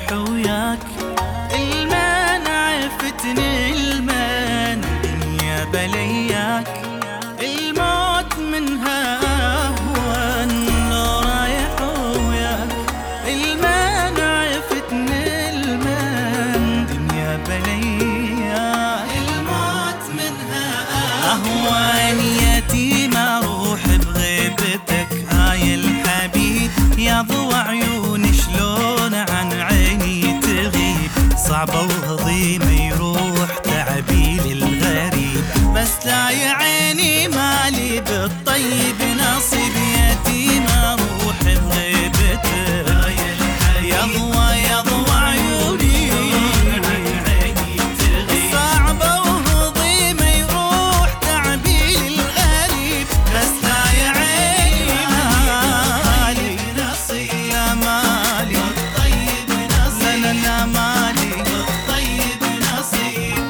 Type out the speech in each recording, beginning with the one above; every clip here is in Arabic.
رايح وياك. المان عفتني المان دنيا بلياك، الموت منها أهون لو رايح وياك. المان عفتني المان دنيا بلياك، الموت منها أهون. يتيم أروح بغيبتك يا الحبيب، يا ضوى عيوني شلون عن عيني تغيب. صعبة وهضيمة يروح تعبي للغريب، بس لا يا عيني مالي بالطيب نصيب. يتيم اروح بغيبتك يا ضوى عيوني عن عيني تغيب. صعبة وهضيمة يروح تعبي للغريب، بس لا يا عيني مالي نصيب. لا مالي بالطيب نصيب، لا مالي بالطيب نصيب.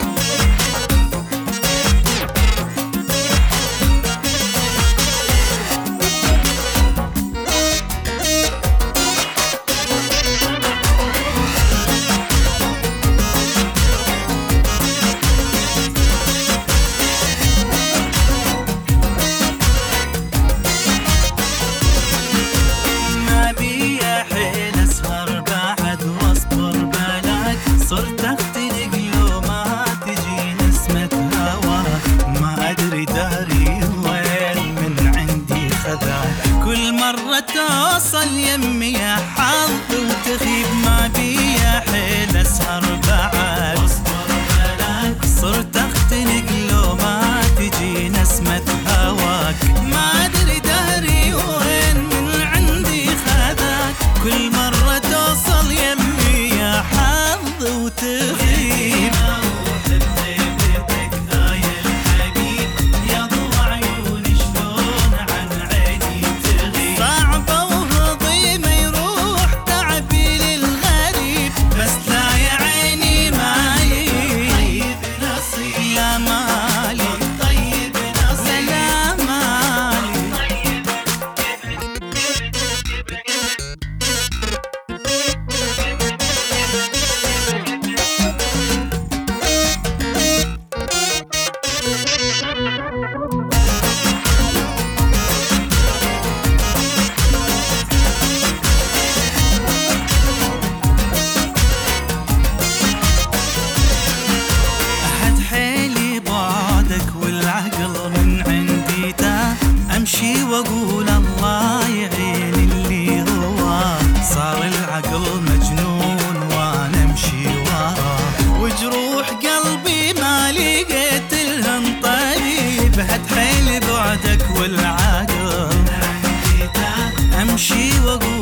ما بي يا حيل اسهر بعد واصبر بلاك، صرت اختنق لو ما تجي نسمة هواك. ما ادري داري وين من عندي خذاك، كل مرة توصل يمي يا حظ وتغيب. ما بي يا حيل اسهر بعد واصبر بلاك، صرت اختنق لو ما تجي نسمة هواك. ما ادري داري وين من عندي خذاك، كل مرة توصل يمي يا حظ وتغيب. اروح بغيبتك يا الحبيب، يا ضوى عيوني شلون عن عيني تغيب. صعبة وهضيمة يروح تعبي للغريب، بس لا يا عيني مالي طيب نصيب. لا مالي طيب نصيب، لا مالي. أحد حيلي بعدك والعقل من عندي تاه، أمشي وأقول الله يعين اللي هو. صار العقل مجنون وأنا أمشي وراه، وجروح قلبي ما لقيت لهم طبيب. هد حيلي بعدك والعقل من عندي تاه، أمشي وأقول